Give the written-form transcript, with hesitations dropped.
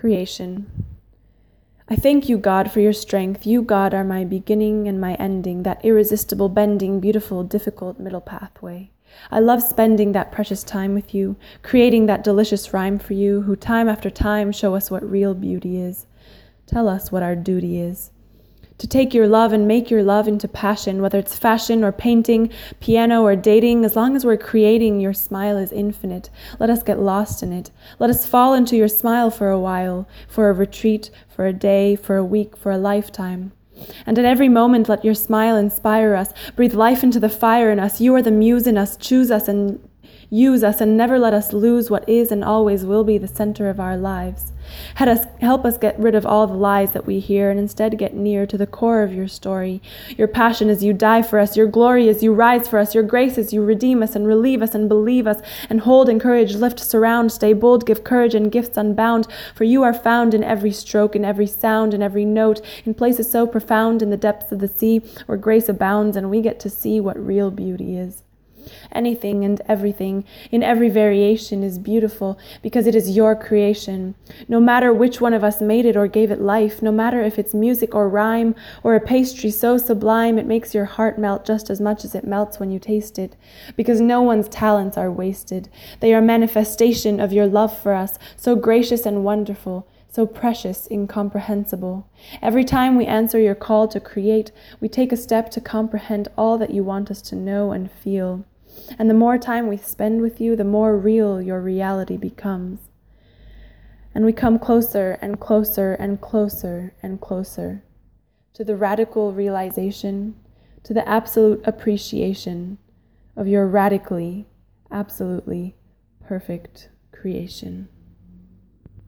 Creation. I thank you, God, for your strength. You, God, are my beginning and my ending, that irresistible, bending, beautiful, difficult middle pathway. I love spending that precious time with you, creating that delicious rhyme for you, who time after time show us what real beauty is. Tell us what our duty is. To take your love and make your love into passion, whether it's fashion or painting, piano or dating, as long as we're creating, your smile is infinite. Let us get lost in it. Let us fall into your smile for a while, for a retreat, for a day, for a week, for a lifetime. And at every moment, let your smile inspire us, breathe life into the fire in us. You are the muse in us. Choose us and use us, and never let us lose what is and always will be the center of our lives. Help us get rid of all the lies that we hear, and instead get near to the core of your story. Your passion as you die for us, your glory as you rise for us, your grace as you redeem us and relieve us and believe us, and hold, encourage, lift, surround, stay bold, give courage and gifts unbound. For you are found in every stroke, in every sound, in every note, in places so profound in the depths of the sea, where grace abounds and we get to see what real beauty is. Anything and everything, in every variation, is beautiful because it is your creation. No matter which one of us made it or gave it life, no matter if it's music or rhyme or a pastry so sublime it makes your heart melt just as much as it melts when you taste it, because no one's talents are wasted. They are manifestation of your love for us, so gracious and wonderful, so precious, incomprehensible. Every time we answer your call to create, we take a step to comprehend all that you want us to know and feel. And the more time we spend with you, the more real your reality becomes. And we come closer and closer and closer and closer to the radical realization, to the absolute appreciation of your radically, absolutely perfect creation.